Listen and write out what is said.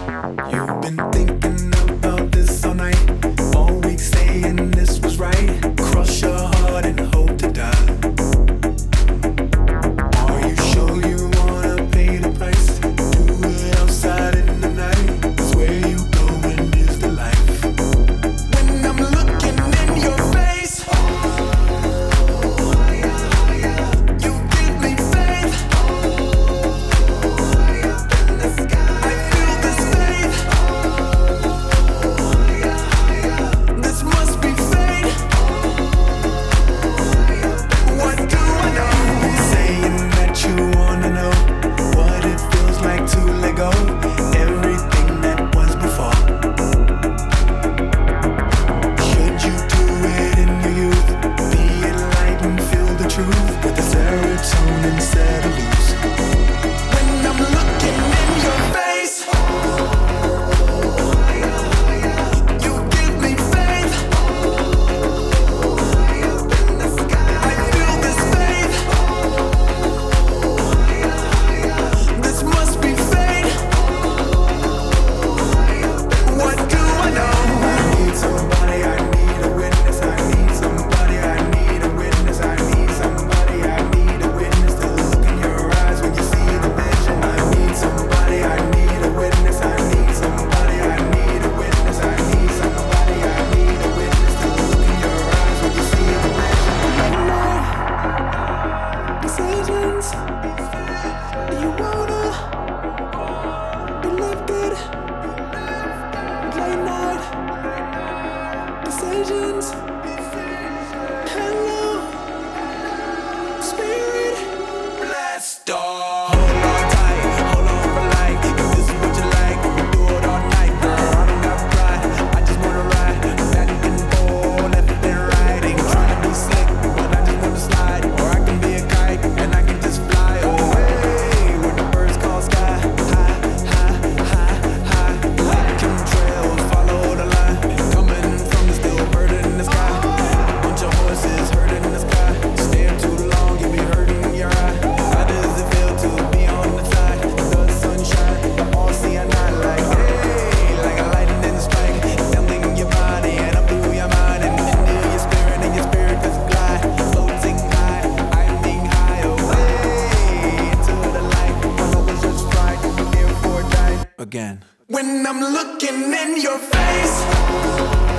You've been thinking about this all night, all week saying this was right. Cross your heart and hope to die. Are you sure you wanna pay the price? Do it outside in the night. 'Cause where you going is the life. When I'm looking in your face, you give me faith. I feel this faith. This must be fate. What do I know? Saying that you wanna know what it feels like to let go everything that was before. Should you do it in your youth? Be it light and feel the truth with the serotonin set of loose. When I'm looking in your face, you give me faith. I feel this faith. This must be fate. What do I know? I need somebody, I need a witness. I need somebody, I need a witness. I need somebody, I need a witness to look in your eyes when you see the vision. I need somebody, I need a witness. I need somebody, I need a witness. I need somebody, I need a witness to look in your eyes when you see the vision. Decisions. Do you wanna be lifted? Late night decisions. Hello, spirit. Blessed off. Hold on tight, hold on for life. If this is what you like, we can do it all night, girl. I don't got pride, I just wanna ride. Back and forth, left and right. Ain't trying to be slick, but I just wanna slide. Or I can be a kite and I can just fly away where the birds call sky. High, high, high, high. Like chemtrails, follow the line. Coming from the still bird in the sky. Bunch of horses herding in the sky. Stare too long, you be hurting your eye. How does it feel to be on the fly? The sunshine, the all see at night. Like hey, like a lightning strike. Melting your body and up through your mind and into your spirit, and your spirit does glide. Floating high, I'm being high away into the light. My hope is just right, therefore die again. When I'm looking in your face,